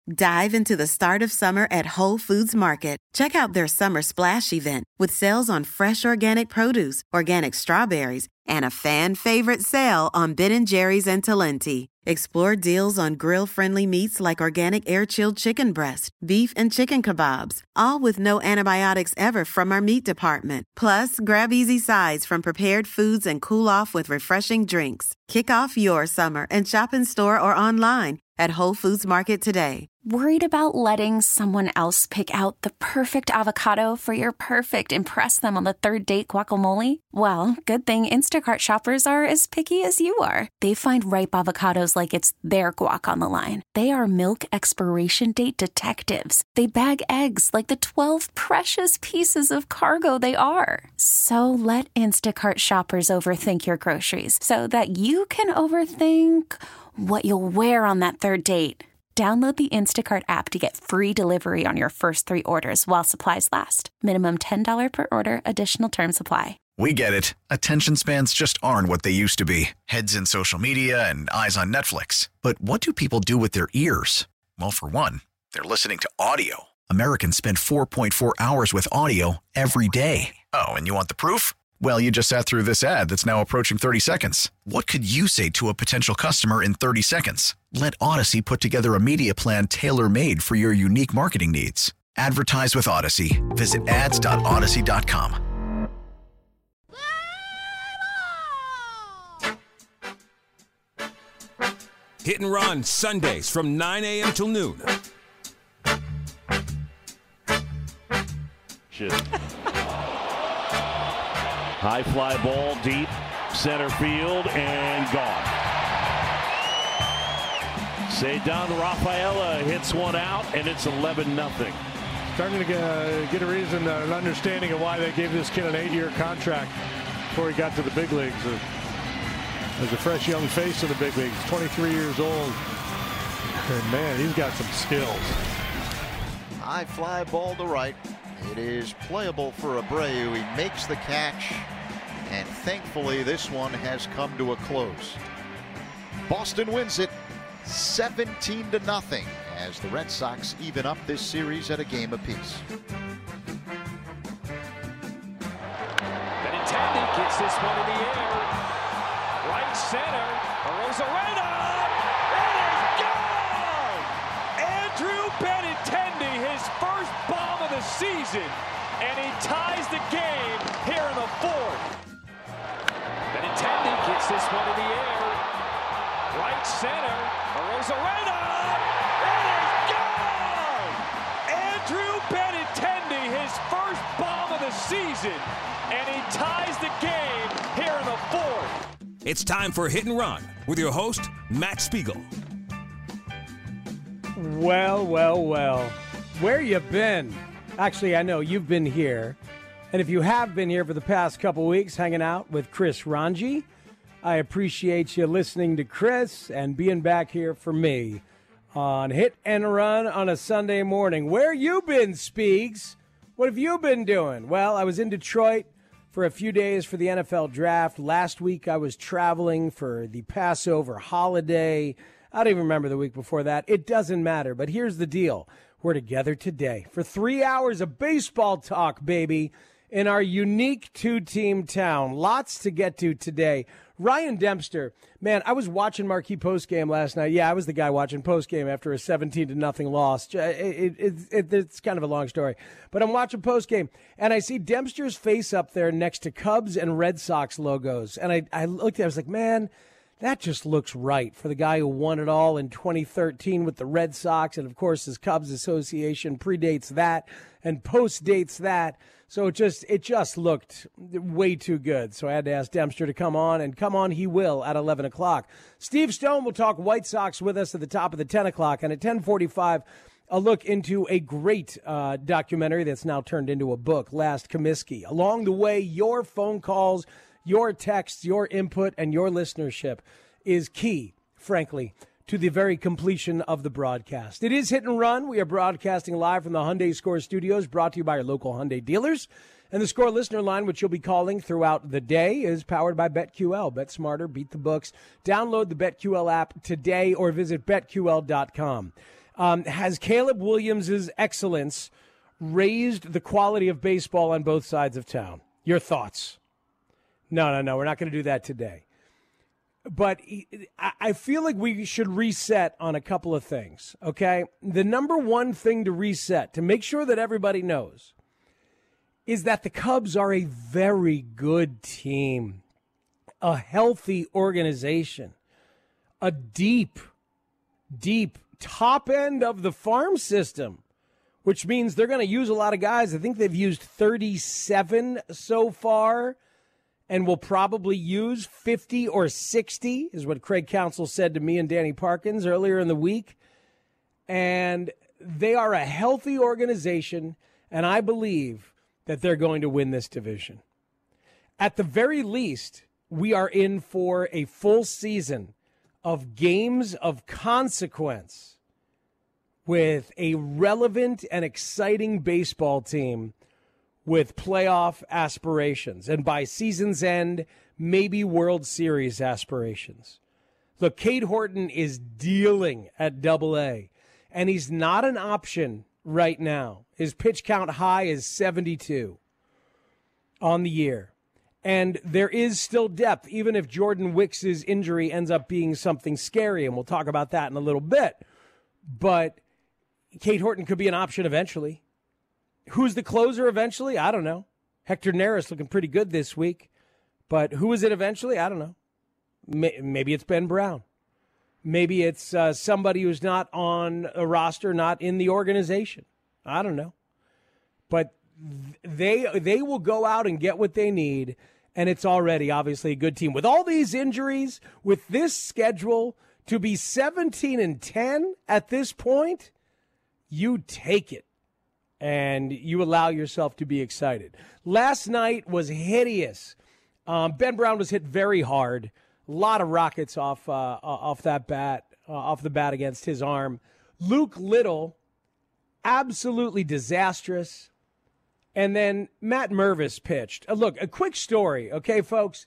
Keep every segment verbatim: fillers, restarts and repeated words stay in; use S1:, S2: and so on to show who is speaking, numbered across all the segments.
S1: Dive into the start of summer at Whole Foods Market. Check out their Summer Splash event with sales on fresh organic produce, organic strawberries, and a fan-favorite sale on Ben and Jerry's and Talenti. Explore deals on grill-friendly meats like organic air-chilled chicken breast, beef and chicken kebabs, all with no antibiotics ever from our meat department. Plus, grab easy sides from prepared foods and cool off with refreshing drinks. Kick off your summer and shop in store or online at Whole Foods Market today.
S2: Worried about letting someone else pick out the perfect avocado for your perfect impress them on the third date guacamole? Well, good thing Instacart shoppers are as picky as you are. They find ripe avocados like it's their guac on the line. They are milk expiration date detectives. They bag eggs like the twelve precious pieces of cargo they are. So let Instacart shoppers overthink your groceries so that you can overthink what you'll wear on that third date. Download the Instacart app to get free delivery on your first three orders while supplies last. Minimum ten dollars per order. Additional terms apply.
S3: We get it. Attention spans just aren't what they used to be. Heads in social media and eyes on Netflix. But what do people do with their ears? Well, for one, they're listening to audio. Americans spend four point four hours with audio every day. Oh, and you want the proof? Well, you just sat through this ad that's now approaching thirty seconds. What could you say to a potential customer in thirty seconds? Let Odyssey put together a media plan tailor-made for your unique marketing needs. Advertise with Odyssey. Visit ads dot odyssey dot com.
S4: Hit and Run, Sundays from nine a.m. till noon.
S5: Shit. High fly ball deep center field and gone. Ceddanne Rafaela hits one out and it's eleven nothing.
S6: Starting to get, uh, get a reason, uh, an understanding of why they gave this kid an eight-year contract before he got to the big leagues. Uh, as a fresh young face in the big leagues, twenty-three years old. And man, he's got some skills.
S7: High fly ball to right. It is playable for Abreu. He makes the catch, and thankfully this one has come to a close. Boston wins it seventeen to nothing as the Red Sox even up this series at a game apiece.
S8: Benintendi gets this one in the air. Right center. Arozarena. It is gone! Andrew Benintendi, his first bomb of the season, and he ties the game here in the fourth. Benintendi gets this one in the air. Right center. Arozarena. It is gone! Andrew Benintendi, his first bomb of the season, and he ties the game here in the fourth.
S4: It's time for Hit and Run with your host, Matt Spiegel.
S9: Well, well, well. Where you been? Actually, I know you've been here. And if you have been here for the past couple weeks hanging out with Chris Ranji, I appreciate you listening to Chris and being back here for me on Hit and Run on a Sunday morning. Where you been, Speegs? What have you been doing? Well, I was in Detroit for a few days for the N F L draft. Last week I was traveling for the Passover holiday. I don't even remember the week before that. It doesn't matter. But here's the deal. We're together today for three hours of baseball talk, baby, in our unique two-team town. Lots to get to today. Ryan Dempster, man, I was watching Marquee postgame last night. Yeah, I was the guy watching postgame after a seventeen to nothing loss. It, it, it, it, it's kind of a long story. But I'm watching postgame, and I see Dempster's face up there next to Cubs and Red Sox logos. And I, I looked at it, I was like, man, that just looks right for the guy who won it all in twenty thirteen with the Red Sox. And, of course, his Cubs association predates that and postdates that. So it just it just looked way too good. So I had to ask Dempster to come on, and come on he will at eleven o'clock. Steve Stone will talk White Sox with us at the top of the ten o'clock. And at ten forty-five, a look into a great uh, documentary that's now turned into a book, Last Comiskey. Along the way, your phone calls, your texts, your input, and your listenership is key, frankly, to the very completion of the broadcast. It is Hit and Run. We are broadcasting live from the Hyundai Score Studios, brought to you by your local Hyundai dealers. And the Score listener line, which you'll be calling throughout the day, is powered by BetQL. Bet smarter, beat the books. Download the BetQL app today or visit bet Q L dot com. Um, has Caleb Williams' excellence raised the quality of baseball on both sides of town? Your thoughts? No, no, no. We're not going to do that today. But I feel like we should reset on a couple of things, okay? The number one thing to reset, to make sure that everybody knows, is that the Cubs are a very good team, a healthy organization, a deep, deep top end of the farm system, which means they're going to use a lot of guys. I think they've used thirty-seven so far, and will probably use fifty or sixty, is what Craig Counsell said to me and Danny Parkins earlier in the week. And they are a healthy organization, and I believe that they're going to win this division. At the very least, we are in for a full season of games of consequence with a relevant and exciting baseball team with playoff aspirations, and by season's end, maybe World Series aspirations. Look, Cade Horton is dealing at Double A, and he's not an option right now. His pitch count high is seventy-two on the year. And there is still depth, even if Jordan Wicks' injury ends up being something scary, and we'll talk about that in a little bit. But Cade Horton could be an option eventually. Who's the closer eventually? I don't know. Hector Neris looking pretty good this week. But who is it eventually? I don't know. Maybe it's Ben Brown. Maybe it's uh, somebody who's not on a roster, not in the organization. I don't know. But they they will go out and get what they need, and it's already obviously a good team. With all these injuries, with this schedule, to be seventeen and ten at this point, you take it. And you allow yourself to be excited. Last night was hideous. Um, Ben Brown was hit very hard. A lot of rockets off uh, off that bat, uh, off the bat against his arm. Luke Little, absolutely disastrous. And then Matt Mervis pitched. Uh, look, a quick story, okay, folks?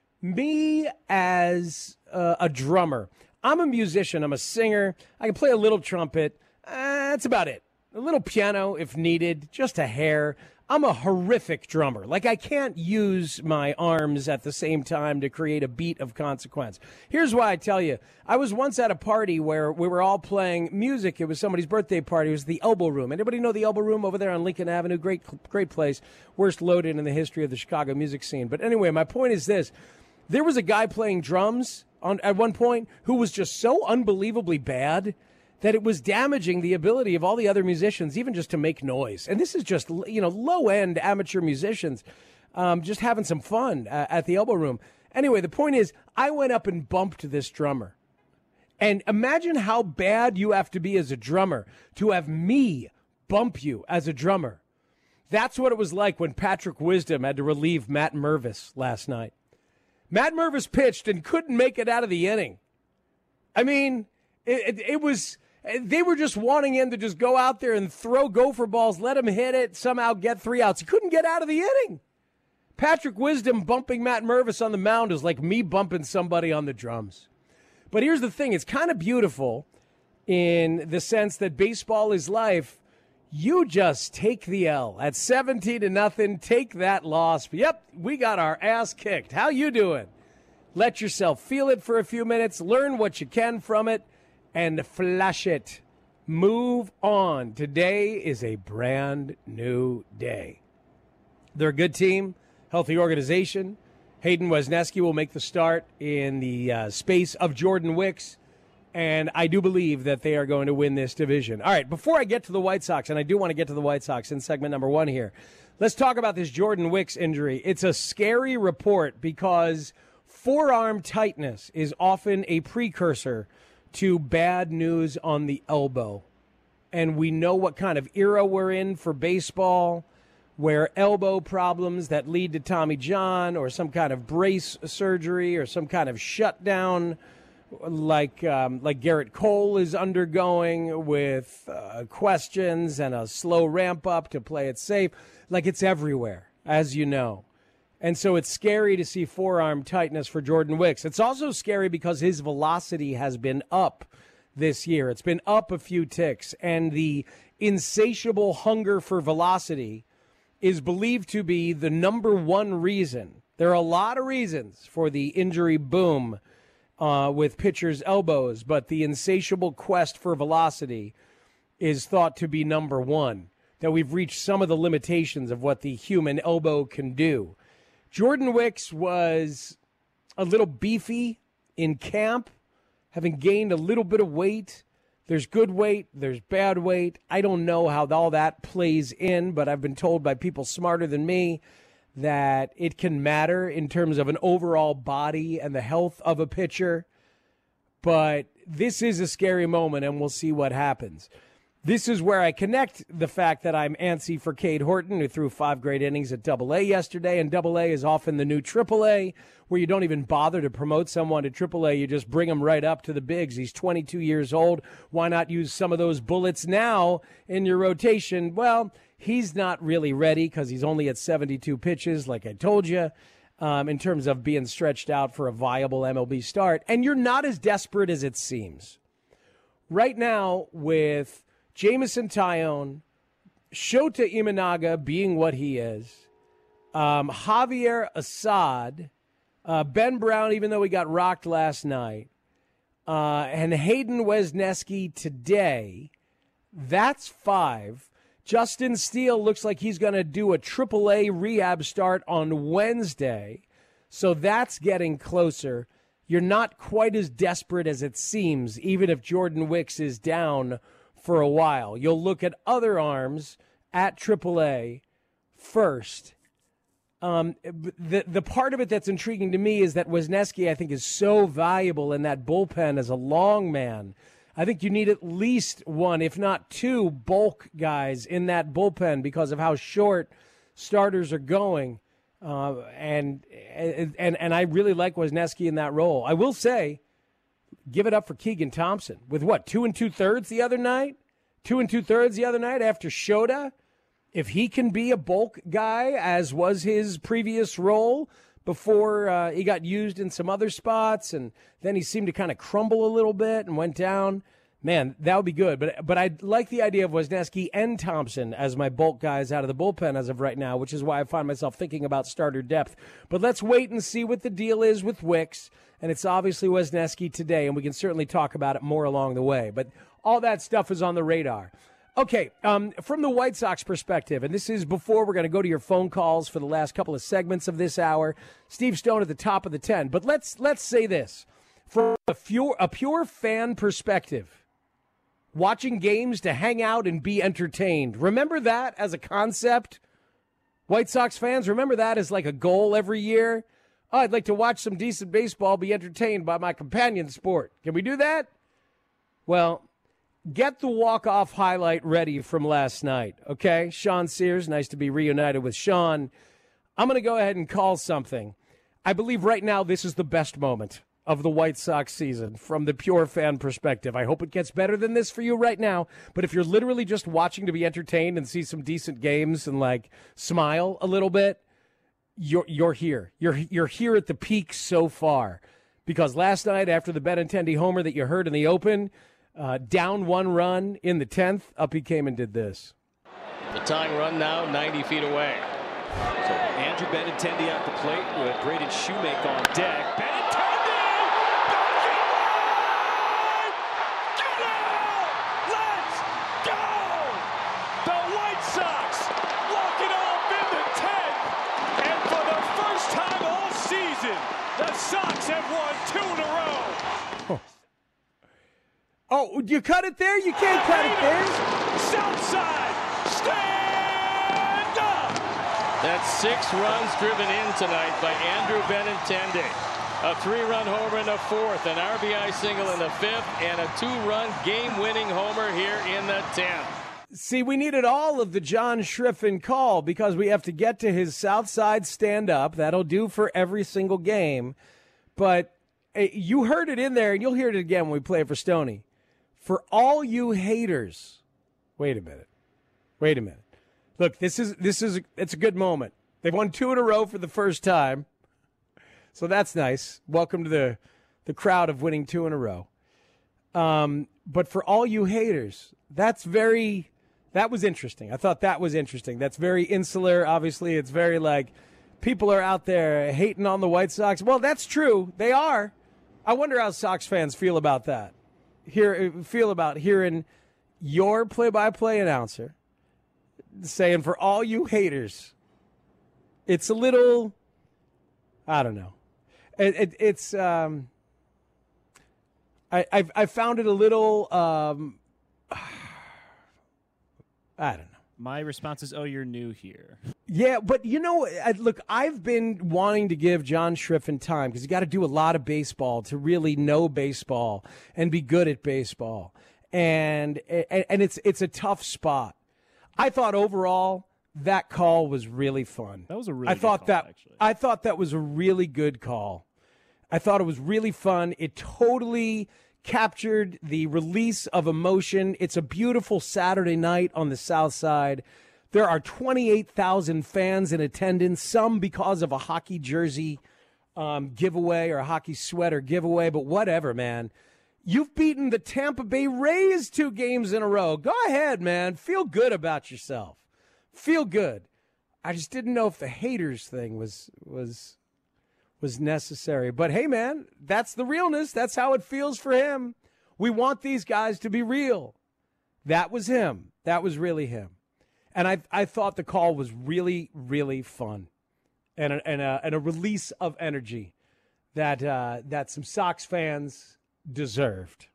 S9: Me as uh, a drummer. I'm a musician. I'm a singer. I can play a little trumpet. Uh, that's about it. A little piano if needed, just a hair. I'm a horrific drummer. Like, I can't use my arms at the same time to create a beat of consequence. Here's why I tell you. I was once at a party where we were all playing music. It was somebody's birthday party. It was the Elbow Room. Anybody know the Elbow Room over there on Lincoln Avenue? Great, great place. Worst loaded in the history of the Chicago music scene. But anyway, my point is this. There was a guy playing drums on at one point who was just so unbelievably bad that it was damaging the ability of all the other musicians, even just to make noise. And this is just, you know, low-end amateur musicians um, just having some fun uh, at the Elbow Room. Anyway, the point is, I went up and bumped this drummer. And imagine how bad you have to be as a drummer to have me bump you as a drummer. That's what it was like when Patrick Wisdom had to relieve Matt Mervis last night. Matt Mervis pitched and couldn't make it out of the inning. I mean, it, it, it was... They were just wanting him to just go out there and throw gopher balls, let him hit it, somehow get three outs. He couldn't get out of the inning. Patrick Wisdom bumping Matt Mervis on the mound is like me bumping somebody on the drums. But here's the thing. It's kind of beautiful in the sense that baseball is life. You just take the L. At seventeen to nothing, take that loss. Yep, we got our ass kicked. How you doing? Let yourself feel it for a few minutes. Learn what you can from it. And flush it. Move on. Today is a brand new day. They're a good team, healthy organization. Hayden Wesneski will make the start in the uh, space of Jordan Wicks, and I do believe that they are going to win this division. All right, before I get to the White Sox, and I do want to get to the White Sox in segment number one here, let's talk about this Jordan Wicks injury. It's a scary report because forearm tightness is often a precursor to bad news on the elbow. And we know what kind of era we're in for baseball, where elbow problems that lead to Tommy John or some kind of brace surgery or some kind of shutdown like um, like Garrett Cole is undergoing with uh, questions and a slow ramp up to play it safe. Like, it's everywhere, as you know. And so it's scary to see forearm tightness for Jordan Wicks. It's also scary because his velocity has been up this year. It's been up a few ticks, and the insatiable hunger for velocity is believed to be the number one reason. There are a lot of reasons for the injury boom uh, with pitchers' elbows, but the insatiable quest for velocity is thought to be number one, that we've reached some of the limitations of what the human elbow can do. Jordan Wicks was a little beefy in camp, having gained a little bit of weight. There's good weight, there's bad weight. I don't know how all that plays in, but I've been told by people smarter than me that it can matter in terms of an overall body and the health of a pitcher. But this is a scary moment, and we'll see what happens. This is where I connect the fact that I'm antsy for Cade Horton, who threw five great innings at Double A yesterday, and Double A is often the new Triple A, where you don't even bother to promote someone to Triple A. You just bring him right up to the bigs. He's twenty-two years old. Why not use some of those bullets now in your rotation? Well, he's not really ready because he's only at seventy-two pitches, like I told you, um, in terms of being stretched out for a viable M L B start. And you're not as desperate as it seems. Right now, with Jameson Taillon, Shota Imanaga being what he is, um, Javier Assad, uh, Ben Brown, even though he got rocked last night, uh, and Hayden Wesneski today, that's five. Justin Steele looks like he's going to do a triple A rehab start on Wednesday, so that's getting closer. You're not quite as desperate as it seems, even if Jordan Wicks is down for a while. You'll look at other arms at triple A first. Um, the the part of it that's intriguing to me is that Wesneski, I think, is so valuable in that bullpen as a long man. I think you need at least one, if not two, bulk guys in that bullpen because of how short starters are going. Uh, and, and and I really like Wesneski in that role. I will say, give it up for Keegan Thompson with what, two and two thirds the other night? Two and two thirds the other night after Shota. If he can be a bulk guy, as was his previous role before uh, he got used in some other spots, and then he seemed to kind of crumble a little bit and went down, man, that would be good. But but I like the idea of Wesneski and Thompson as my bulk guys out of the bullpen as of right now, which is why I find myself thinking about starter depth. But let's wait and see what the deal is with Wicks. And it's obviously Wesneski today, and we can certainly talk about it more along the way. But all that stuff is on the radar. Okay, um, from the White Sox perspective, and this is before we're going to go to your phone calls for the last couple of segments of this hour. Steve Stone at the top of the ten. But let's let's say this. From a pure, a pure fan perspective, watching games to hang out and be entertained. Remember that as a concept? White Sox fans, remember that as like a goal every year? Oh, I'd like to watch some decent baseball, be entertained by my companion sport. Can we do that? Well, get the walk-off highlight ready from last night, okay? Sean Sears, nice to be reunited with Sean. I'm going to go ahead and call something. I believe right now this is the best moment of the White Sox season from the pure fan perspective. I hope it gets better than this for you right now, but if you're literally just watching to be entertained and see some decent games and, like, smile a little bit, You're you're here. You're you're here at the peak so far, because last night after the Benintendi homer that you heard in the open, uh, down one run in the tenth, up he came and did this.
S8: The tying run now ninety feet away. So Andrew Benintendi at the plate with Braden Shoemake on deck. Benintendi, get out! Let's go! The White Sox lock it off in the tenth. And for the first time all season, the Sox have won two in a row.
S9: Oh, you cut it there? You can't cut it there.
S8: Southside, stand up. That's six runs driven in tonight by Andrew Benintendi. A three-run homer in the fourth, an R B I single in the fifth, and a two-run game-winning homer here in the tenth.
S9: See, we needed all of the John Schriffen call because we have to get to his Southside stand-up. That'll do for every single game. But uh, you heard it in there, and you'll hear it again when we play it for Stoney. For all you haters, wait a minute. Wait a minute. Look, this is this is it's a good moment. They've won two in a row for the first time. So that's nice. Welcome to the, the crowd of winning two in a row. Um, but for all you haters, that's very, that was interesting. I thought that was interesting. That's very insular. Obviously, it's very like people are out there hating on the White Sox. Well, that's true. They are. I wonder how Sox fans feel about that. Hear, feel about hearing your play-by-play announcer saying, for all you haters, it's a little, I don't know. It, it, it's, um, I, I've, I found it a little, um, I don't know.
S10: My response is, oh, you're new here.
S9: Yeah, but you know, I, look, I've been wanting to give John Schriffen time because you got to do a lot of baseball to really know baseball and be good at baseball. And, and, and it's, it's a tough spot. I thought overall that call was really fun.
S10: That was a really
S9: I
S10: good
S9: thought
S10: call,
S9: that,
S10: actually.
S9: I thought that was a really good call. I thought it was really fun. It totally captured the release of emotion. It's a beautiful Saturday night on the South Side. There are twenty-eight thousand fans in attendance, some because of a hockey jersey um, giveaway or a hockey sweater giveaway, but whatever, man. You've beaten the Tampa Bay Rays two games in a row. Go ahead, man. Feel good about yourself. Feel good. I just didn't know if the haters thing was was was necessary. But hey, man, that's the realness. That's how it feels for him. We want these guys to be real. That was him. That was really him. And I I thought the call was really, really fun. And a, and a, and a release of energy that uh, that some Sox fans deserved.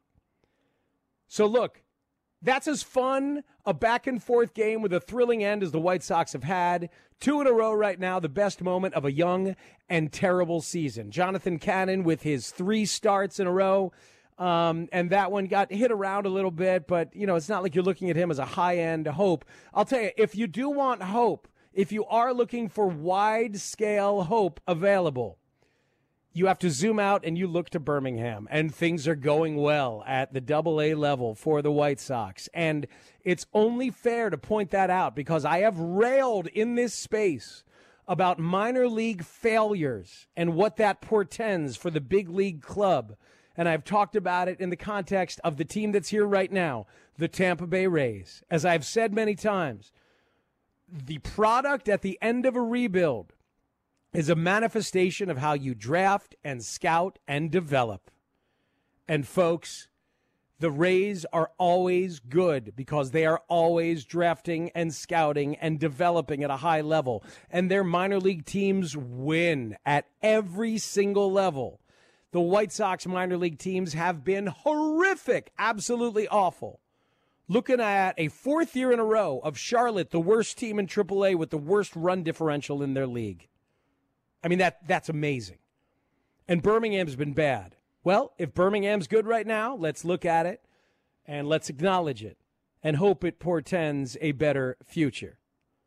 S9: So look, that's as fun a back-and-forth game with a thrilling end as the White Sox have had. Two in a row right now, the best moment of a young and terrible season. Jonathan Cannon with his three starts in a row, um, and that one got hit around a little bit, but, you know, it's not like you're looking at him as a high-end hope. I'll tell you, if you do want hope, if you are looking for wide-scale hope available, you have to zoom out and you look to Birmingham, and things are going well at the double A level for the White Sox. And it's only fair to point that out because I have railed in this space about minor league failures and what that portends for the big league club. And I've talked about it in the context of the team that's here right now, the Tampa Bay Rays. As I've said many times, the product at the end of a rebuild is a manifestation of how you draft and scout and develop. And folks, the Rays are always good because they are always drafting and scouting and developing at a high level. And their minor league teams win at every single level. The White Sox minor league teams have been horrific, absolutely awful. Looking at a fourth year in a row of Charlotte, the worst team in triple A with the worst run differential in their league. I mean, that that's amazing. And Birmingham's been bad. Well, if Birmingham's good right now, let's look at it and let's acknowledge it and hope it portends a better future.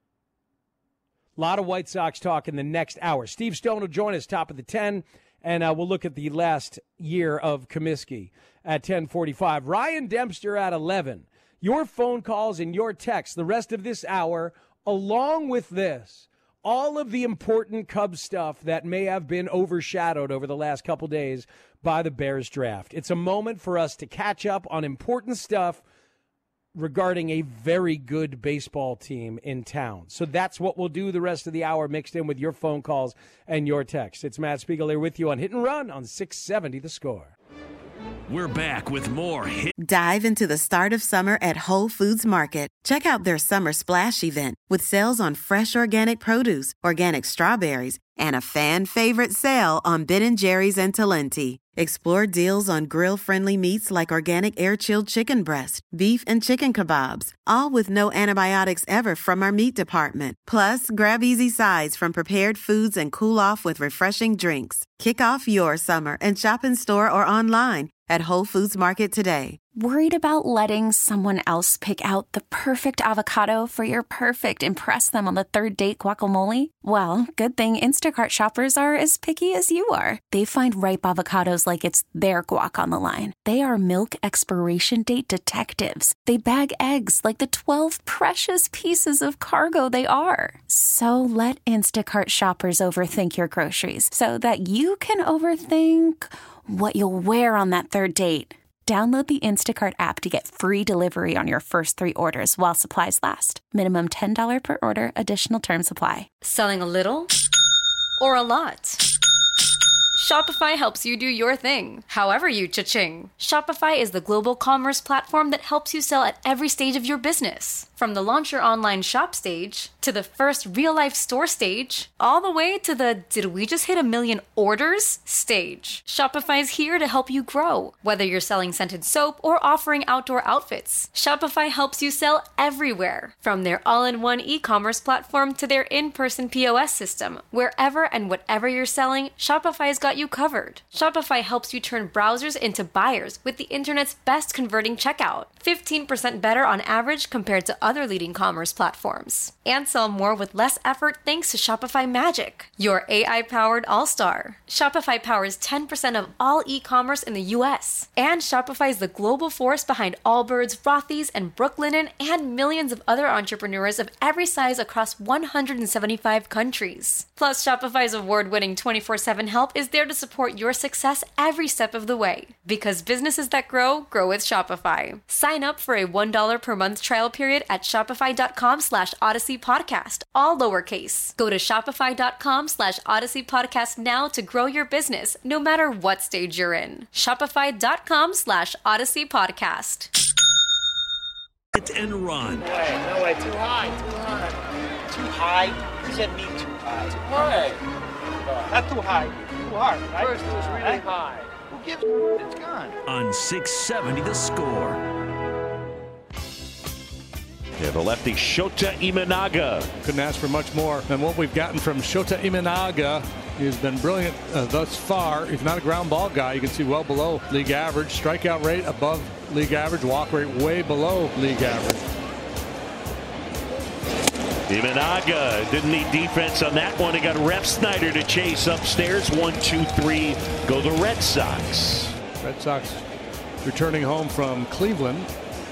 S9: A lot of White Sox talk in the next hour. Steve Stone will join us top of the ten, and uh, we'll look at the last year of Comiskey at ten forty-five. Ryan Dempster at eleven. Your phone calls and your texts the rest of this hour, along with this. All of the important Cubs stuff that may have been overshadowed over the last couple days by the Bears draft. It's a moment for us to catch up on important stuff regarding a very good baseball team in town. So that's what we'll do the rest of the hour, mixed in with your phone calls and your texts. It's Matt Spiegel here with you on Hit and Run on six seventy The Score.
S4: We're back with more Hit.
S1: Dive into the start of summer at Whole Foods Market. Check out their Summer Splash event with sales on fresh organic produce, organic strawberries, and a fan-favorite sale on Ben and Jerry's and Talenti. Explore deals on grill-friendly meats like organic air-chilled chicken breast, beef and chicken kebabs, all with no antibiotics ever from our meat department. Plus, grab easy sides from prepared foods and cool off with refreshing drinks. Kick off your summer and shop in store or online at Whole Foods Market today.
S2: Worried about letting someone else pick out the perfect avocado for your perfect impress them on the third date guacamole? Well, good thing Instacart shoppers are as picky as you are. They find ripe avocados like it's their guac on the line. They are milk expiration date detectives. They bag eggs like the twelve precious pieces of cargo they are. So let Instacart shoppers overthink your groceries so that you can overthink what you'll wear on that third date. Download the Instacart app to get free delivery on your first three orders while supplies last. Minimum ten dollars per order. Additional terms apply.
S11: Selling a little or a lot? Shopify helps you do your thing, however you cha-ching. Shopify is the global commerce platform that helps you sell at every stage of your business. From the launch your online shop stage, to the first real-life store stage, all the way to the did we just hit a million orders stage. Shopify is here to help you grow. Whether you're selling scented soap or offering outdoor outfits, Shopify helps you sell everywhere. From their all-in-one e-commerce platform to their in-person P O S system, wherever and whatever you're selling, Shopify's got you covered. Shopify helps you turn browsers into buyers with the internet's best converting checkout. fifteen percent better on average compared to other leading commerce platforms. And sell more with less effort thanks to Shopify Magic, your A I-powered all-star. Shopify powers ten percent of all e-commerce in the U S. And Shopify is the global force behind Allbirds, Rothy's, and Brooklinen, and millions of other entrepreneurs of every size across one hundred seventy-five countries. Plus, Shopify's award-winning twenty-four seven help is there to support your success every step of the way. Because businesses that grow, grow with Shopify. Sign up for a one dollar per month trial period at shopify.com slash Odyssey Podcast, all lowercase. Go to shopify.com slash Odyssey Podcast now to grow your business, no matter what stage you're in. Shopify.com slash Odyssey Podcast.
S4: Hit and run.
S12: No way, no way, too high, too high. Too high? You said me too high. Too high. Not too high, too hard, right? First it was really right? high. Who gives a It's gone.
S4: On six seventy The Score.
S5: Yeah, the lefty Shota Imanaga.
S6: Couldn't ask for much more than what we've gotten from Shota Imanaga. He has been brilliant uh, thus far. He's not a ground ball guy. You can see well below league average. Strikeout rate above league average. Walk rate way below league average.
S5: Imanaga didn't need defense on that one. He got Ref Snyder to chase upstairs. One, two, three. Go the Red Sox.
S6: Red Sox returning home from Cleveland.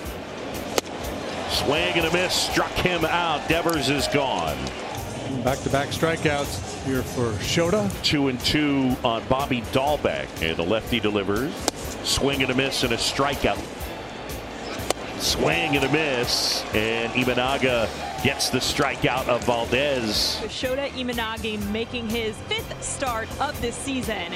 S5: Swing and a miss, struck him out. Devers is gone.
S6: Back-to-back strikeouts here for Shota.
S5: Two and two on Bobby Dahlbeck, and the lefty delivers. Swing and a miss and a strikeout. Swing and a miss, and Imanaga gets the strikeout of Valdez.
S13: Shota Imanaga making his fifth start of this season.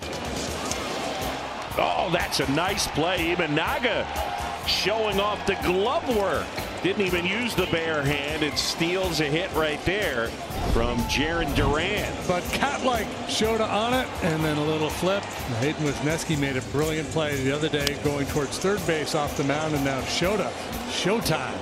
S5: Oh, that's a nice play. Imanaga showing off the glove work. Didn't even use the bare hand. It steals a hit right there from Jaron Duran.
S6: But cat-like Shota on it, and then a little flip. Hayden Wesneski made a brilliant play the other day going towards third base off the mound, and now Shota. Showtime.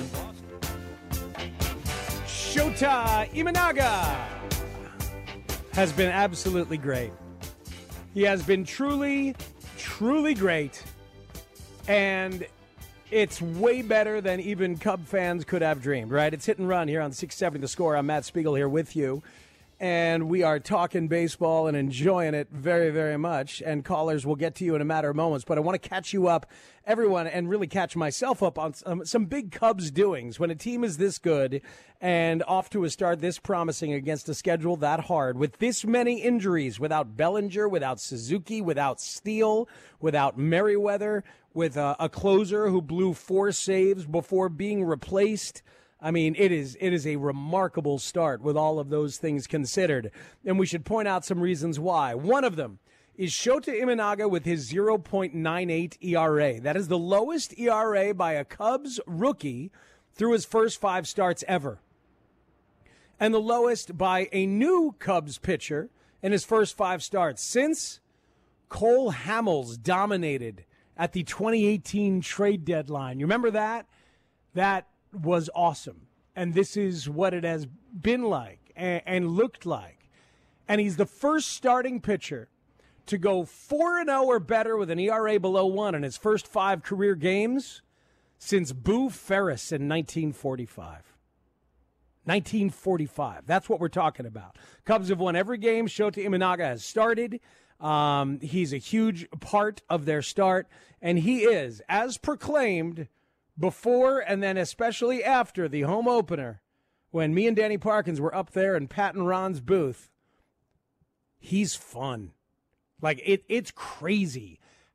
S9: Shota Imanaga has been absolutely great. He has been truly, truly great. And it's way better than even Cub fans could have dreamed, right? It's hit and run here on six seventy The Score. I'm Matt Spiegel here with you. And we are talking baseball and enjoying it very, very much. And callers will get to you in a matter of moments. But I want to catch you up, everyone, and really catch myself up on some, some big Cubs doings. When a team is this good and off to a start this promising against a schedule that hard, with this many injuries, without Bellinger, without Suzuki, without Steele, without Merriweather, with a, a closer who blew four saves before being replaced. I mean, it is it is a remarkable start with all of those things considered. And we should point out some reasons why. One of them is Shota Imanaga with his zero point nine eight E R A. That is the lowest E R A by a Cubs rookie through his first five starts ever. And the lowest by a new Cubs pitcher in his first five starts since Cole Hamels dominated at the twenty eighteen trade deadline. You remember that? That was awesome. And this is what it has been like and, and looked like. And he's the first starting pitcher to go four and oh or better with an E R A below one in his first five career games since Boo Ferris in nineteen forty-five. nineteen forty-five. That's what we're talking about. Cubs have won every game Shota Imanaga has started. Um, he's a huge part of their start, and he is, as proclaimed before and then especially after the home opener, when me and Danny Parkins were up there in Pat and Ron's booth, he's fun. Like, it, it's crazy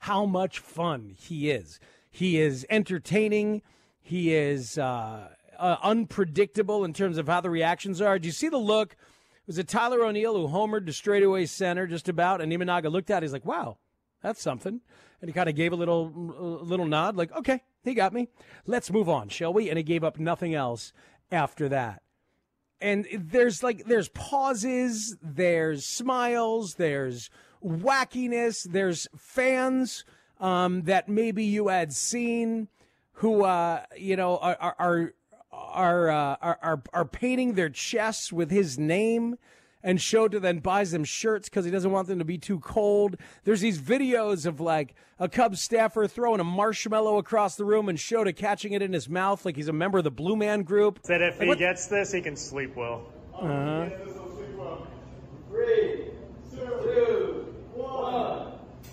S9: how much fun he is. He is entertaining. He is uh, uh, unpredictable in terms of how the reactions are. Did you see the look? Was it Tyler O'Neill who homered to straightaway center just about, and Imanaga looked at it, he's like, wow, that's something. And he kind of gave a little a little nod, like, okay, he got me. Let's move on, shall we? And he gave up nothing else after that. And there's like, there's pauses, there's smiles, there's wackiness, there's fans um, that maybe you had seen who, uh, you know, are, are, are Are, uh, are are are painting their chests with his name, and Shota then buys them shirts because he doesn't want them to be too cold. There's these videos of like a Cubs staffer throwing a marshmallow across the room and Shota catching it in his mouth like he's a member of the Blue Man Group.
S14: Said if
S9: like,
S14: he
S9: what?
S14: gets this, he can sleep well.
S9: Uh-huh.
S15: Three, two, one.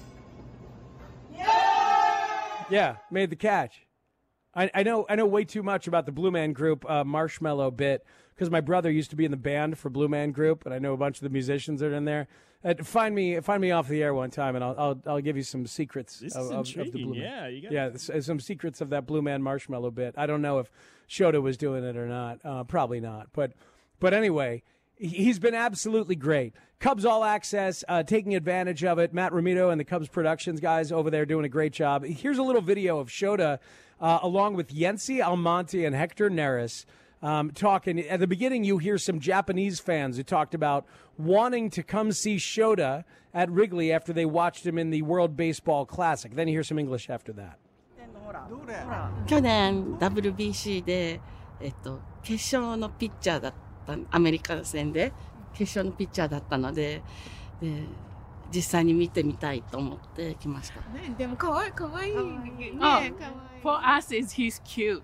S15: Yeah!
S9: Yeah, made the catch. I, I know I know way too much about the Blue Man Group uh, marshmallow bit because my brother used to be in the band for Blue Man Group, and I know a bunch of the musicians that are in there. Uh, find me find me off the air one time, and I'll I'll, I'll give you some secrets
S10: This
S9: of,
S10: is
S9: of, of the
S10: intriguing.
S9: Blue Man.
S10: Yeah, you gotta-
S9: yeah, s- some secrets of that Blue Man marshmallow bit. I don't know if Shota was doing it or not. Uh, probably not, but but anyway. He's been absolutely great. Cubs All Access, uh, taking advantage of it. Matt Romito and the Cubs Productions guys over there doing a great job. Here's a little video of Shota uh, along with Yency Almonte and Hector Neris um, talking. At the beginning, you hear some Japanese fans who talked about wanting to come see Shota at Wrigley after they watched him in the World Baseball Classic. Then you hear some English after that.
S16: 去年 ダブリュービーシー で、えっと、決勝のピッチャーだったアメリカ戦で決勝のピッチャーだったので、で実際に見てみたいと思って来ました。
S17: ね、でも可愛い可愛い。ね、可愛い。
S18: For us, is he's cute.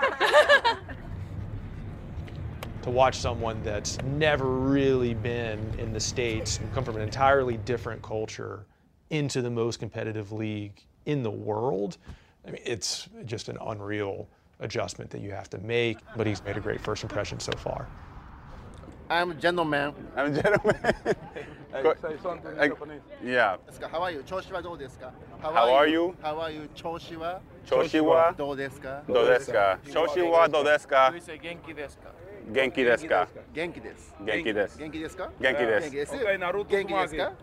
S19: To watch someone that's never really been in the States, come from an entirely different culture into the most competitive league in the world, I mean, it's just an unreal adjustment that you have to make, but he's made a great first impression so far.
S20: I'm a gentleman.
S21: I'm a gentleman.
S20: Go, say something in
S21: I,
S20: Japanese.
S21: Yeah.
S20: How are you? 調子はどうですか?
S21: How are you?
S20: How are you? 調子は
S21: 調子は
S20: どうですか?
S21: どうですか? 調子はどうですか?
S20: We say 元気ですか?
S21: 元気ですか?
S20: 元気です。
S21: 元気です。
S20: 元気ですか?
S21: 元気です。
S20: 元気です。
S21: Okay, Naruto
S20: 元気ですか?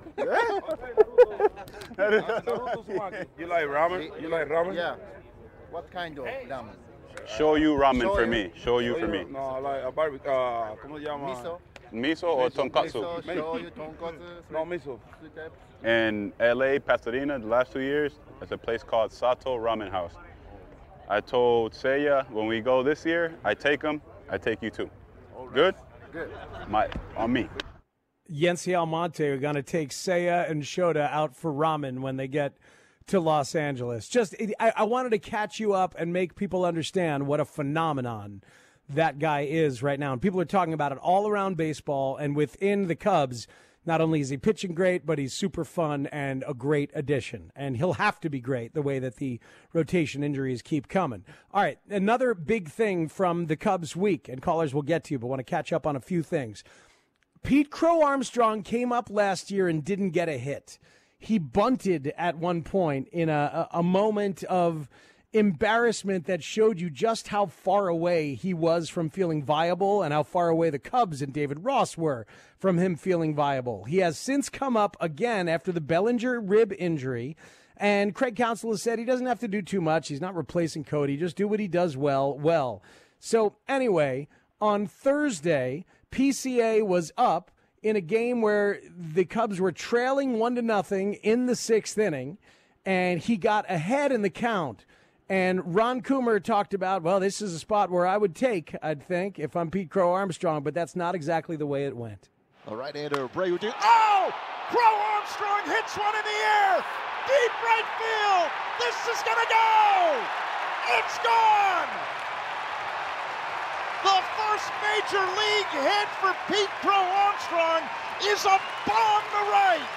S21: Naruto Sumaki. You like ramen? You like ramen?
S20: Yeah. What kind of ramen?
S21: Show you ramen
S20: Show
S21: for
S20: you?
S21: me. Show you for me.
S20: No, like a barbecue. Uh, ¿Cómo se llama? Miso.
S21: Miso or tonkatsu?
S20: Miso, shoyu, tonkatsu.
S21: No, miso. In L A, Pasadena, the last two years, there's a place called Sato Ramen House. I told Seiya, when we go this year, I take him, I take you too. Good?
S20: Good.
S21: My, on me.
S9: Yency Almonte are going to take Seiya and Shota out for ramen when they get to Los Angeles. Just, I, I wanted to catch you up and make people understand what a phenomenon that guy is right now. And people are talking about it all around baseball and within the Cubs. Not only is he pitching great, but he's super fun and a great addition. And he'll have to be great the way that the rotation injuries keep coming. All right, another big thing from the Cubs week, and callers will get to you, but want to catch up on a few things. Pete Crow Armstrong came up last year and didn't get a hit. He bunted at one point in a, a, a moment of embarrassment that showed you just how far away he was from feeling viable and how far away the Cubs and David Ross were from him feeling viable. He has since come up again after the Bellinger rib injury, and Craig Counsell has said he doesn't have to do too much. He's not replacing Cody. Just do what he does well, well. So anyway, on Thursday, P C A was up in a game where the Cubs were trailing one to nothing in the sixth inning, and he got ahead in the count. And Ron Coomer talked about, well, this is a spot where I would take, I'd think, if I'm Pete Crow Armstrong, but that's not exactly the way it went.
S7: The right-hander, Abreu. Do- oh! Crow Armstrong hits one in the air! Deep right field! This is gonna go! It's gone! The first major league hit for Pete Crow Armstrong is a bomb to right!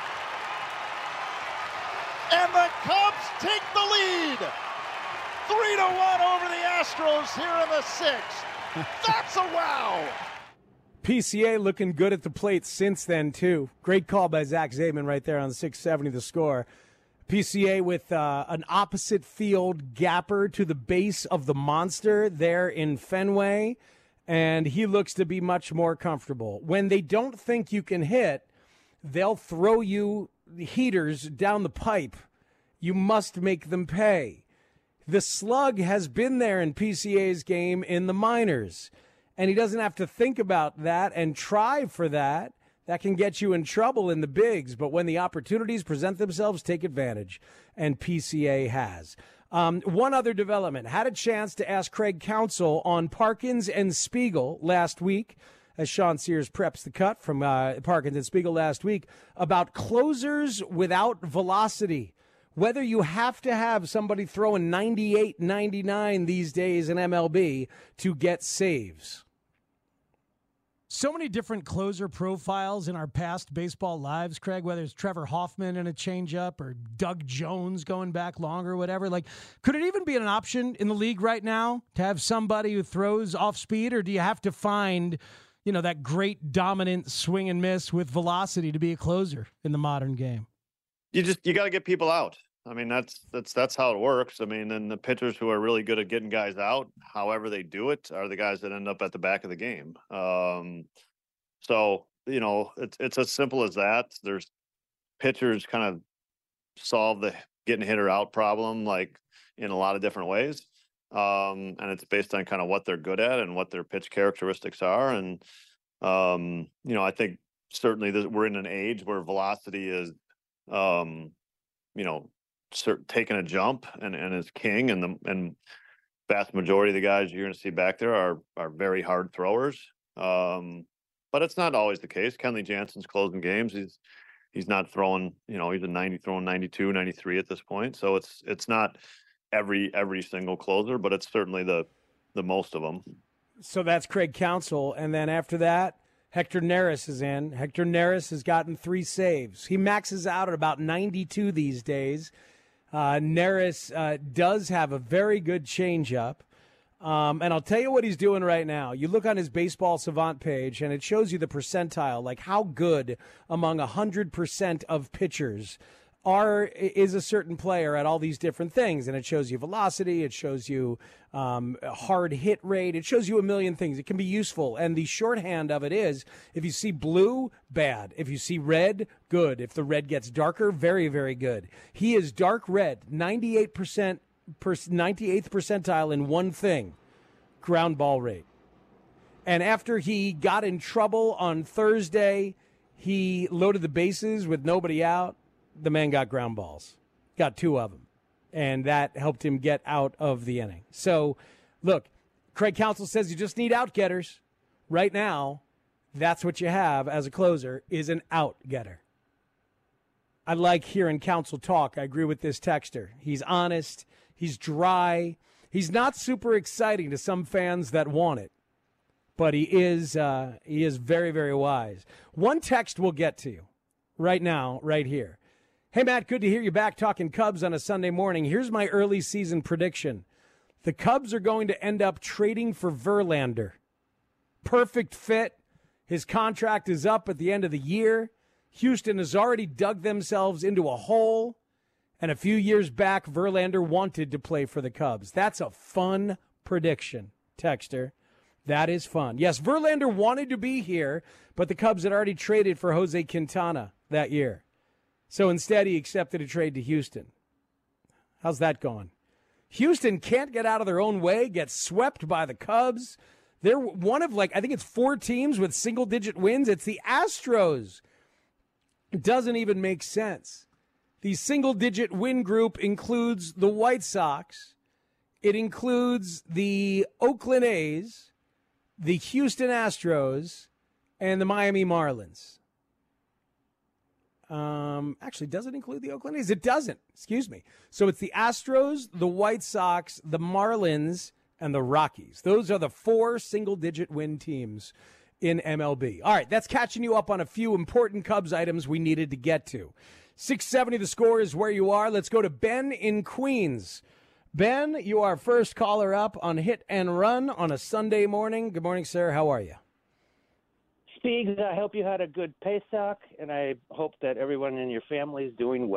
S7: And the Cubs take the lead! Three to one over the Astros here in the sixth. That's a wow.
S9: P C A looking good at the plate since then, too. Great call by Zach Zaidman right there on six seventy The Score. P C A with uh, an opposite field gapper to the base of the monster there in Fenway, and he looks to be much more comfortable. When they don't think you can hit, they'll throw you heaters down the pipe. You must make them pay. The slug has been there in P C A's game in the minors, and he doesn't have to think about that and try for that. That can get you in trouble in the bigs, but when the opportunities present themselves, take advantage, and P C A has. Um, one other development. Had a chance to ask Craig Counsell on Parkins and Spiegel last week, as Sean Sears preps the cut from uh, Parkins and Spiegel last week, about closers without velocity. Whether you have to have somebody throwing ninety-eight, ninety-nine these days in M L B to get saves.
S14: So many different closer profiles in our past baseball lives, Craig, whether it's Trevor Hoffman in a changeup or Doug Jones going back longer or whatever. Like, could it even be an option in the league right now to have somebody who throws off speed, or do you have to find, you know, that great dominant swing and miss with velocity to be a closer in the modern game?
S22: You just, you got to get people out. I mean, that's, that's, that's how it works. I mean, and the pitchers who are really good at getting guys out, however they do it, are the guys that end up at the back of the game. Um, so, you know, it's, it's as simple as that. There's pitchers kind of solve the getting a hitter out problem, like in a lot of different ways. Um, and it's based on kind of what they're good at and what their pitch characteristics are. And, um, you know, I think certainly that we're in an age where velocity is, um, you know, Cert, taking a jump and, and is king, and the and vast majority of the guys you're going to see back there are are very hard throwers. Um, but it's not always the case. Kenley Jansen's closing games. He's he's not throwing, you know, he's a ninety, throwing ninety-two, ninety-three at this point. So it's it's not every every single closer, but it's certainly the the most of them.
S9: So that's Craig Counsell, and then after that, Hector Neris is in. Hector Neris has gotten three saves. He maxes out at about ninety-two these days. Uh, Neris uh, does have a very good changeup. Um, and I'll tell you what he's doing right now. You look on his Baseball Savant page, and it shows you the percentile, like how good among one hundred percent of pitchers are is a certain player at all these different things. And it shows you velocity. It shows you um, hard hit rate. It shows you a million things. It can be useful. And the shorthand of it is, if you see blue, bad. If you see red, good. If the red gets darker, very, very good. He is dark red, ninety-eight percent, ninety-eighth percentile in one thing, ground ball rate. And after he got in trouble on Thursday, he loaded the bases with nobody out. The man got ground balls, got two of them, and that helped him get out of the inning. So, look, Craig Counsell says you just need out-getters. Right now, that's what you have as a closer, is an out-getter. I like hearing Counsell talk. I agree with this texter. He's honest. He's dry. He's not super exciting to some fans that want it, but he is uh, he is very, very wise. One text we'll get to you right now, right here. Hey, Matt, good to hear you back talking Cubs on a Sunday morning. Here's my early season prediction. The Cubs are going to end up trading for Verlander. Perfect fit. His contract is up at the end of the year. Houston has already dug themselves into a hole. And a few years back, Verlander wanted to play for the Cubs. That's a fun prediction, texter. That is fun. Yes, Verlander wanted to be here, but the Cubs had already traded for Jose Quintana that year. So instead, he accepted a trade to Houston. How's that going? Houston can't get out of their own way, gets swept by the Cubs. They're one of, like, I think it's four teams with single-digit wins. It's the Astros. It doesn't even make sense. The single-digit win group includes the White Sox. It includes the Oakland A's, the Houston Astros, and the Miami Marlins. Um, actually, does it include the Oakland A's? It doesn't. Excuse me. So it's the Astros, the White Sox, the Marlins, and the Rockies. Those are the four single-digit win teams in M L B. All right, that's catching you up on a few important Cubs items we needed to get to. six seventy The Score is where you are. Let's go to Ben in Queens. Ben, you are first caller up on Hit and Run on a Sunday morning. Good morning, sir. How are you?
S23: Steve, I hope you had a good Pesach, and I hope that everyone in your family is doing well.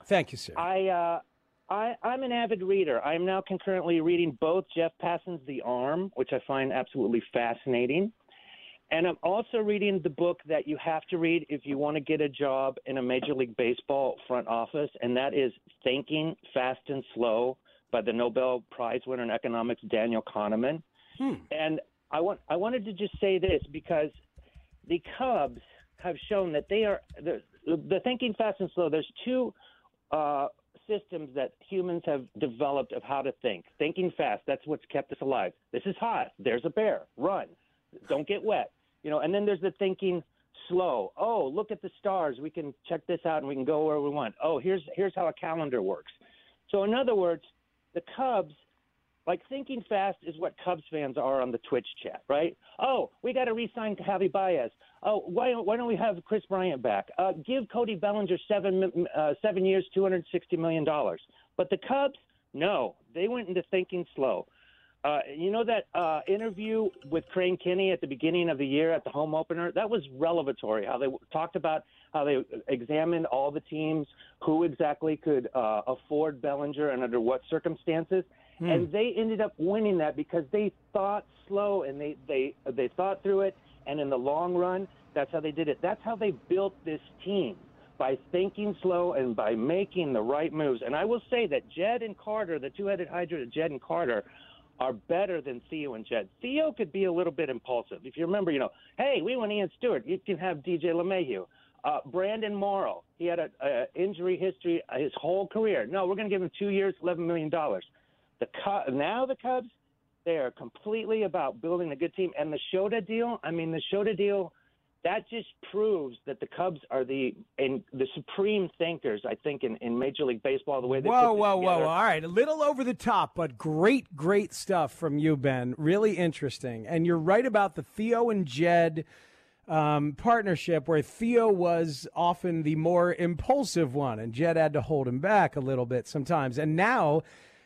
S9: Thank you, sir.
S3: I, uh, I, I'm an avid reader. I'm now concurrently reading both Jeff Passan's The Arm, which I find absolutely fascinating. And I'm also reading the book that you have to read if you want to get a job in a Major League Baseball front office, and that is Thinking Fast and Slow by the Nobel Prize winner in economics, Daniel Kahneman.
S9: Hmm.
S3: And I want I wanted to just say this because the Cubs have shown that they are the, the Thinking Fast and Slow. There's two uh, systems that humans have developed of how to think. Thinking fast, that's what's kept us alive. This is hot. There's a bear. Run. Don't get wet. You know, and then there's the thinking slow. Oh, look at the stars. We can check this out and we can go where we want. Oh, here's here's how a calendar works. So in other words, the Cubs, like thinking fast is what Cubs fans are on the Twitch chat, right? Oh, we got to re-sign Javi Baez. Oh, why, why don't we have Chris Bryant back? Uh, give Cody Bellinger seven uh, seven years, two hundred sixty million dollars. But the Cubs, no, they went into thinking slow. Uh, you know that uh, interview with Crane Kinney at the beginning of the year at the home opener? That was revelatory, how they talked about how they examined all the teams, who exactly could uh, afford Bellinger and under what circumstances. Hmm. And they ended up winning that because they thought slow and they, they, they thought through it. And in the long run, that's how they did it. That's how they built this team, by thinking slow and by making the right moves. And I will say that Jed and Carter, the two-headed hydra, Jed and Carter, are better than Theo and Jed. Theo could be a little bit impulsive. If you remember, you know, hey, we want Ian Stewart. You can have D J LeMahieu. Uh, Brandon Morrow, he had an injury history his whole career. No, we're going to give him two years, eleven million dollars. The Now the Cubs, they are completely about building a good team. And the Shota deal, I mean, the Shota deal, that just proves that the Cubs are the in, the supreme thinkers, I think, in, in Major League Baseball, the way they
S9: whoa,
S3: put this
S9: whoa,
S3: together.
S9: whoa, whoa. All right, a little over the top, but great, great stuff from you, Ben. Really interesting. And you're right about the Theo and Jed um, partnership, where Theo was often the more impulsive one, and Jed had to hold him back a little bit sometimes. And now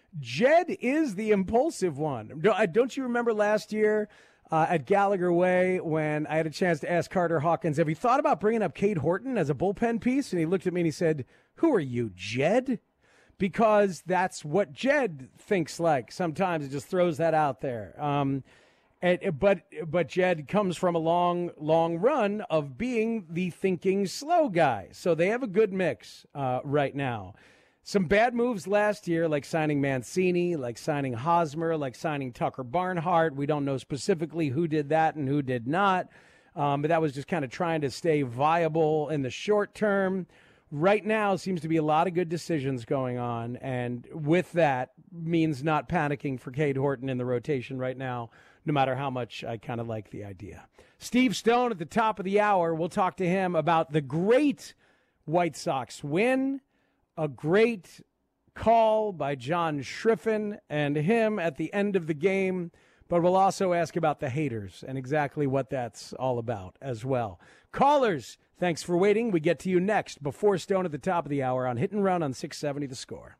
S9: Jed is the impulsive one. Don't you remember last year Uh, at Gallagher Way, when I had a chance to ask Carter Hawkins, have you thought about bringing up Cade Horton as a bullpen piece? And he looked at me and he said, who are you, Jed? Because that's what Jed thinks like. Sometimes it just throws that out there. Um, and, but but Jed comes from a long, long run of being the thinking slow guy. So they have a good mix uh, right now. Some bad moves last year, like signing Mancini, like signing Hosmer, like signing Tucker Barnhart. We don't know specifically who did that and who did not, um, but that was just kind of trying to stay viable in the short term. Right now seems to be a lot of good decisions going on, and with that means not panicking for Cade Horton in the rotation right now, no matter how much I kind of like the idea. Steve Stone at the top of the hour. We'll talk to him about the great White Sox win, a great call by John Schriffen and him at the end of the game, but we'll also ask about the haters and exactly what that's all about as well. Callers, thanks for waiting. We get to you next before Stone at the top of the hour on Hit and Run on six seventy The Score.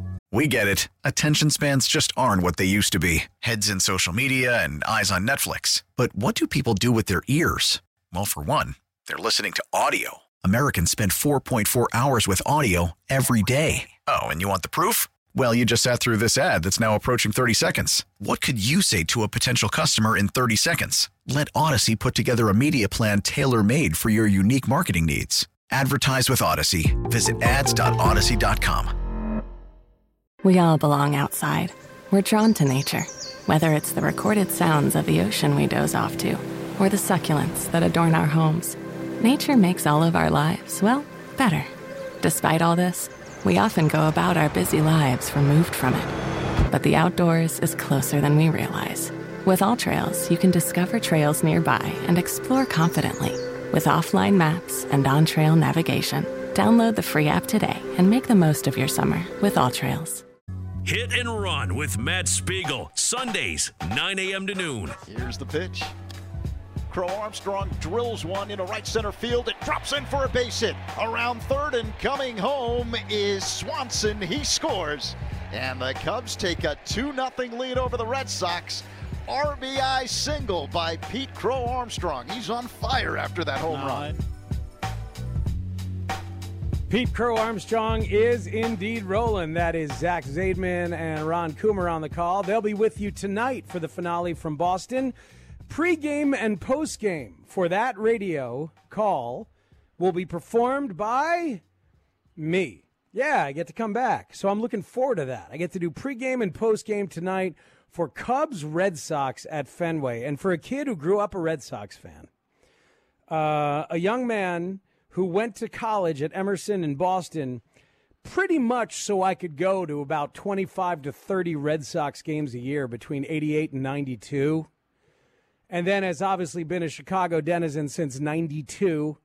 S8: We get it. Attention spans just aren't what they used to be. Heads in social media and eyes on Netflix. But what do people do with their ears? Well, for one, they're listening to audio. Americans spend four point four hours with audio every day. Oh, and you want the proof? Well, you just sat through this ad that's now approaching thirty seconds. What could you say to a potential customer in thirty seconds? Let Odyssey put together a media plan tailor-made for your unique marketing needs. Advertise with Odyssey. Visit ads dot odyssey dot com.
S23: We all belong outside. We're drawn to nature. Whether it's the recorded sounds of the ocean we doze off to, or the succulents that adorn our homes. Nature makes all of our lives, well, better. Despite all this, we often go about our busy lives removed from it. But the outdoors is closer than we realize. With AllTrails, you can discover trails nearby and explore confidently. With offline maps and on-trail navigation, download the free app today and make the most of your summer with AllTrails.
S4: Hit and Run with Matt Spiegel, Sundays, nine a.m. to noon.
S7: Here's the pitch. Crow Armstrong drills one into right center field. It drops in for a base hit. Around third and coming home is Swanson. He scores. And the Cubs take a two nothing lead over the Red Sox. R B I single by Pete Crow Armstrong. He's on fire after that home run.
S9: Pete Crow Armstrong is indeed rolling. That is Zach Zaidman and Ron Coomer on the call. They'll be with you tonight for the finale from Boston. Pre-game and post-game for that radio call will be performed by me. Yeah, I get to come back. So I'm looking forward to that. I get to do pre-game and post-game tonight for Cubs Red Sox at Fenway. And for a kid who grew up a Red Sox fan, uh, a young man who went to college at Emerson in Boston pretty much so I could go to about twenty-five to thirty Red Sox games a year between eighty-eight and ninety-two. And then has obviously been a Chicago denizen since ninety-two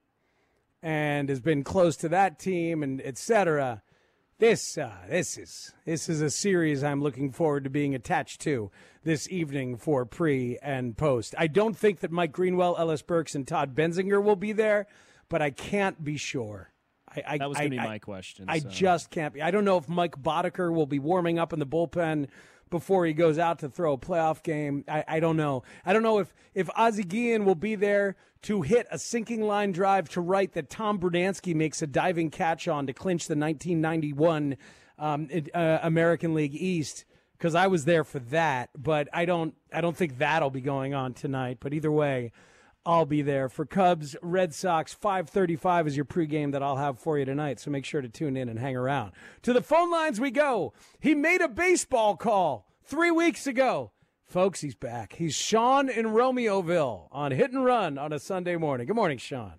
S9: and has been close to that team and et cetera. This, uh, this is this is a series I'm looking forward to being attached to this evening for pre and post. I don't think that Mike Greenwell, Ellis Burks, and Todd Benzinger will be there, but I can't be sure. I, I,
S10: that was going to be
S9: I,
S10: my question.
S9: I
S10: so.
S9: just can't be. I don't know if Mike Boddicker will be warming up in the bullpen before he goes out to throw a playoff game. I, I don't know. I don't know if, if Ozzie Guillen will be there to hit a sinking line drive to right that Tom Brunansky makes a diving catch on to clinch the nineteen ninety-one um, uh, American League East, because I was there for that. But I don't, I don't think that'll be going on tonight. But either way, I'll be there for Cubs, Red Sox. five thirty-five is your pregame that I'll have for you tonight, so make sure to tune in and hang around. To the phone lines we go. He made a baseball call three weeks ago. Folks, he's back. He's Sean in Romeoville on Hit and Run on a Sunday morning. Good morning, Sean.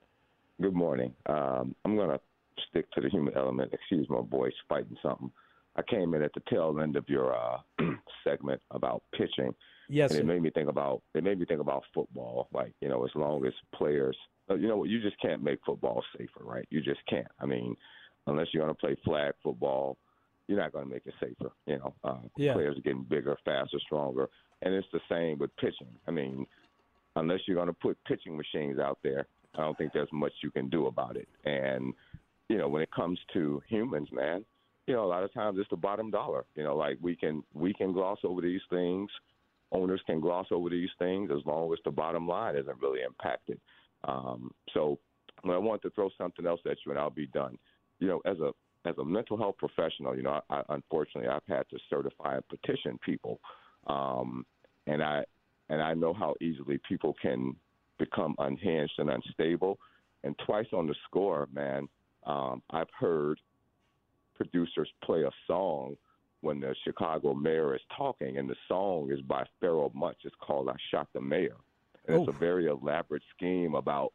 S1: Good morning. Um, I'm going to stick to the human element. Excuse my voice, fighting something. I came in at the tail end of your uh, segment about pitching.
S9: Yes,
S1: and it
S9: sir.
S1: made me think about it made me think about football. Like, you know, as long as players, you know what, you just can't make football safer, right? You just can't. I mean, unless you're going to play flag football, you're not going to make it safer. You know, uh,
S9: Yeah.
S1: players are getting bigger, faster, stronger, and it's the same with pitching. I mean, unless you're going to put pitching machines out there, I don't think there's much you can do about it. And you know, when it comes to humans, man, you know, a lot of times it's the bottom dollar. You know, like we can we can gloss over these things. Owners can gloss over these things as long as the bottom line isn't really impacted. Um, so I want to throw something else at you, and I'll be done. You know, as a as a mental health professional, you know, I, unfortunately, I've had to certify and petition people, um, and I and I know how easily people can become unhinged and unstable. And twice on the score, man, um, I've heard producers play a song when the Chicago mayor is talking, and the song is by Pharoah Monch. It's called "I Shot the Mayor," and
S9: Oh.
S1: it's a very elaborate scheme about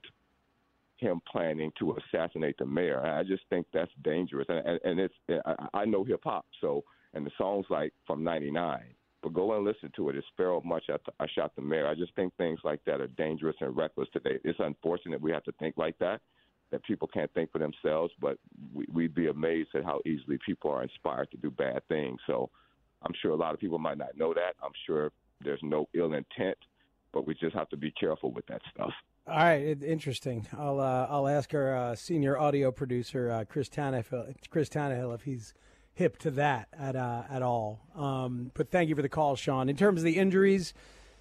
S1: him planning to assassinate the mayor. I just think that's dangerous, and, and, and it's I, I know hip hop, so and the song's like from ninety-nine. But go and listen to it. It's Pharoah Monch, I, I Shot the Mayor. I just think things like that are dangerous and reckless today. It's unfortunate we have to think like that, that people can't think for themselves, but we, we'd be amazed at how easily people are inspired to do bad things. So I'm sure a lot of people might not know that. I'm sure there's no ill intent, but we just have to be careful with that stuff.
S9: All right, it, interesting. I'll uh, I'll ask our uh, senior audio producer, uh, Chris Tannehill, Chris Tannehill, if he's hip to that at uh, at all. Um, but thank you for the call, Sean. In terms of the injuries,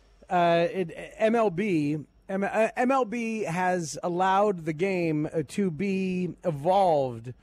S9: uh, it, M L B M- uh, M L B has allowed the game to be evolved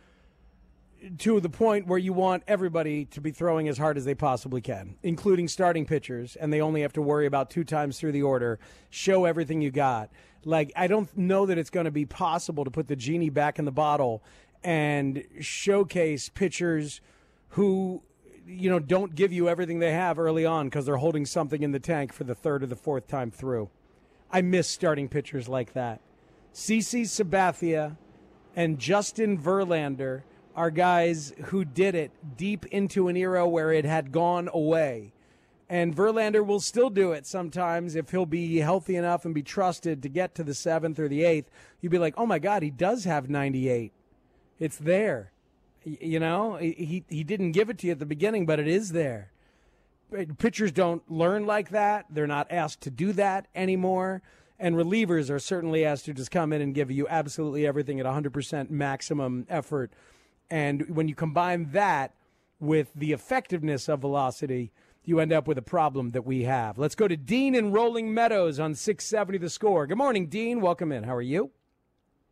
S9: to the point where you want everybody to be throwing as hard as they possibly can, including starting pitchers, and they only have to worry about two times through the order. Show everything you got. Like, I don't know that it's going to be possible to put the genie back in the bottle and showcase pitchers who, you know, don't give you everything they have early on because they're holding something in the tank for the third or the fourth time through. I miss starting pitchers like that. CeCe Sabathia and Justin Verlander are guys who did it deep into an era where it had gone away. And Verlander will still do it sometimes if he'll be healthy enough and be trusted to get to the seventh or the eighth. You'd be like, oh, my God, he does have ninety-eight. It's there. You know, he he didn't give it to you at the beginning, but it is there. Pitchers don't learn like that. They're not asked to do that anymore. And relievers are certainly asked to just come in and give you absolutely everything at one hundred percent maximum effort. And when you combine that with the effectiveness of velocity, you end up with a problem that we have. Let's go to Dean in Rolling Meadows on six seventy The Score. Good morning, Dean. Welcome in. How are you?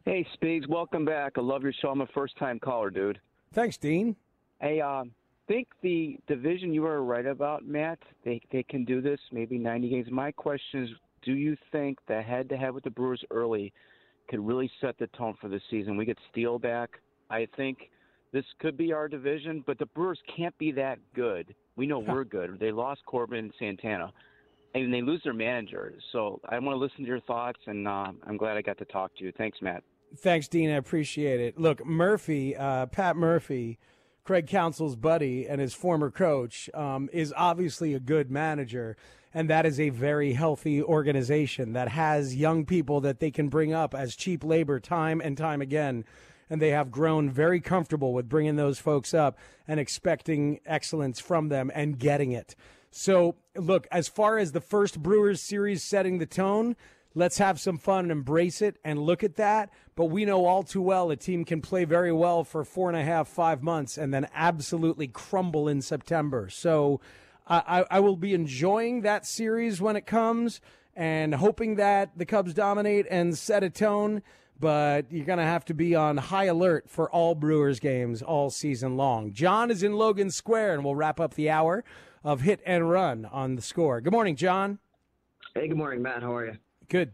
S2: Hey, Speeds, welcome back. I love your show. I'm a first-time caller, dude.
S9: Thanks, Dean.
S2: Hey, I um, think the division you were right about, Matt, they they can do this, maybe ninety games. My question is, do you think the head-to-head with the Brewers early could really set the tone for the season? We get Steele back. I think this could be our division, but the Brewers can't be that good. We know we're good. They lost Corbin and Santana, and they lose their manager. So I want to listen to your thoughts, and uh, I'm glad I got to talk to you. Thanks, Matt.
S9: Thanks, Dean. I appreciate it. Look, Murphy, uh, Pat Murphy, Craig Counsell's buddy and his former coach, um, is obviously a good manager, and that is a very healthy organization that has young people that they can bring up as cheap labor time and time again, and they have grown very comfortable with bringing those folks up and expecting excellence from them and getting it. So, look, as far as the first Brewers series setting the tone, let's have some fun and embrace it and look at that. But we know all too well a team can play very well for four and a half, five months and then absolutely crumble in September. So I, I will be enjoying that series when it comes and hoping that the Cubs dominate and set a tone. But you're going to have to be on high alert for all Brewers games all season long. John is in Logan Square, and we'll wrap up the hour of Hit and Run on The Score. Good morning, John.
S11: Hey, good morning, Matt. How are you?
S9: Good.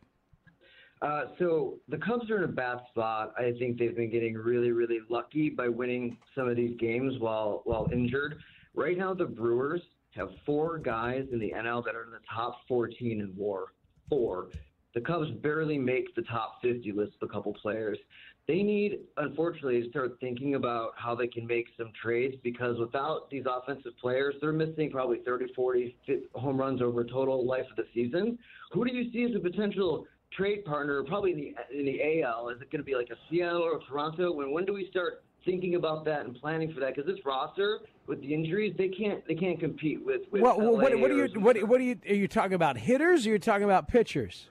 S11: Uh, so the Cubs are in a bad spot. I think they've been getting really, really lucky by winning some of these games while while injured. Right now, the Brewers have four guys in the N L that are in the top fourteen in WAR. Four. The Cubs barely make the top fifty list of a couple players. They need, unfortunately, to start thinking about how they can make some trades, because without these offensive players, they're missing probably thirty, forty home runs over total life of the season. Who do you see as a potential trade partner, probably in the in the A L? Is it going to be like a Seattle or Toronto? When when do we start thinking about that and planning for that? Because this roster with the injuries, they can't they can't compete with. with
S9: well, well, what, what are you what,
S11: or,
S9: what are you are you talking about? Hitters? Or are you talking about pitchers?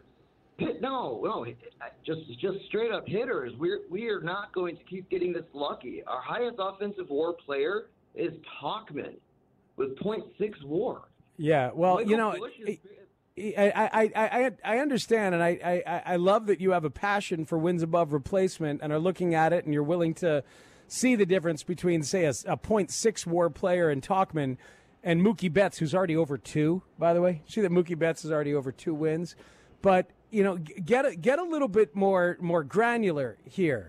S11: No, no, just just straight up hitters. We're we are not going to keep getting this lucky. Our highest offensive WAR player is Tauchman with point six WAR.
S9: Yeah, well,
S11: Michael
S9: you know.
S11: Busch is,
S9: I, I, I, I understand, and I, I, I love that you have a passion for wins above replacement and are looking at it, and you're willing to see the difference between, say, a, a point six WAR player in Tauchman and Mookie Betts, who's already over two, by the way. See that Mookie Betts is already over two wins. But, you know, get a, get a little bit more, more granular here.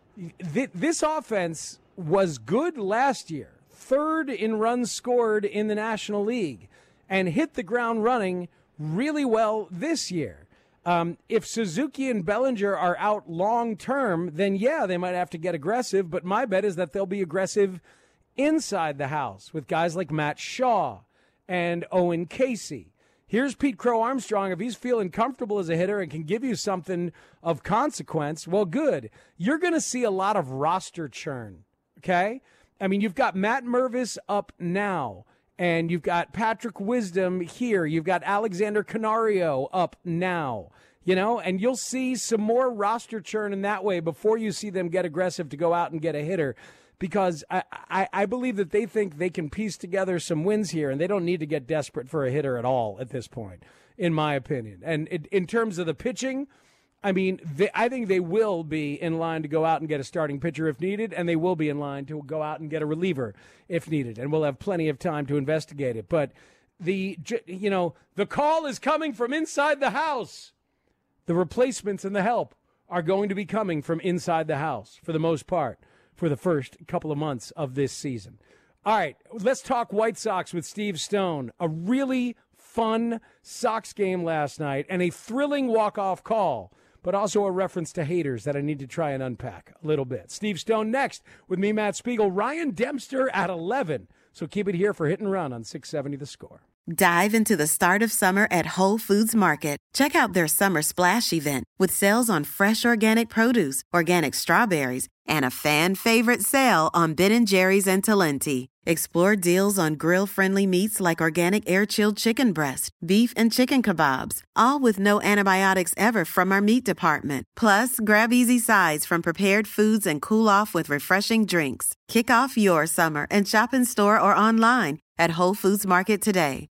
S9: This offense was good last year, third in runs scored in the National League, and hit the ground running really well this year. Um, if Suzuki and Bellinger are out long term, then yeah, they might have to get aggressive. But my bet is that they'll be aggressive inside the house with guys like Matt Shaw and Owen Casey. Here's Pete Crow Armstrong. If he's feeling comfortable as a hitter and can give you something of consequence, well, good. You're going to see a lot of roster churn. Okay, I mean, you've got Matt Mervis up now. And you've got Patrick Wisdom here. You've got Alexander Canario up now, you know, and you'll see some more roster churn in that way before you see them get aggressive to go out and get a hitter, because I, I, I believe that they think they can piece together some wins here, and they don't need to get desperate for a hitter at all at this point, in my opinion. And in, in terms of the pitching, I mean, they, I think they will be in line to go out and get a starting pitcher if needed, and they will be in line to go out and get a reliever if needed, and we'll have plenty of time to investigate it. But the, you know, the call is coming from inside the house. The replacements and the help are going to be coming from inside the house for the most part for the first couple of months of this season. All right, let's talk White Sox with Steve Stone. A really fun Sox game last night and a thrilling walk-off call, but also a reference to haters that I need to try and unpack a little bit. Steve Stone next with me, Matt Spiegel. Ryan Dempster at eleven. So keep it here for Hit and Run on six seventy The Score.
S12: Dive into the start of summer at Whole Foods Market. Check out their Summer Splash event with sales on fresh organic produce, organic strawberries, and a fan-favorite sale on Ben and Jerry's and Talenti. Explore deals on grill-friendly meats like organic air-chilled chicken breast, beef, and chicken kebabs, all with no antibiotics ever from our meat department. Plus, grab easy sides from prepared foods and cool off with refreshing drinks. Kick off your summer and shop in store or online at Whole Foods Market today.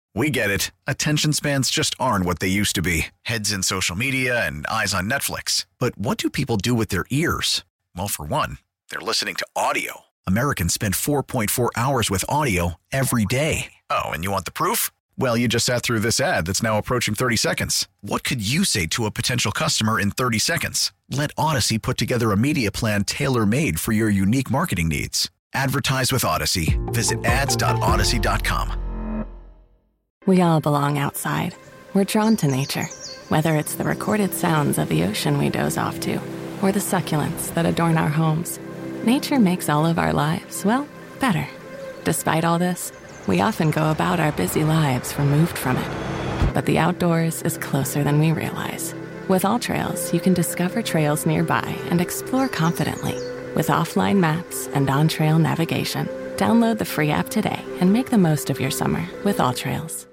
S8: We get it. Attention spans just aren't what they used to be. Heads in social media and eyes on Netflix. But what do people do with their ears? Well, for one, they're listening to audio. Americans spend four point four hours with audio every day. Oh, and you want the proof? Well, you just sat through this ad that's now approaching thirty seconds. What could you say to a potential customer in thirty seconds? Let Odyssey put together a media plan tailor-made for your unique marketing needs. Advertise with Odyssey. Visit ads dot odyssey dot com.
S23: We all belong outside. We're drawn to nature, whether it's the recorded sounds of the ocean we doze off to, or the succulents that adorn our homes. Nature makes all of our lives, well, better. Despite all this, we often go about our busy lives removed from it. But the outdoors is closer than we realize. With AllTrails, you can discover trails nearby and explore confidently. With offline maps and on-trail navigation, download the free app today and make the most of your summer with AllTrails.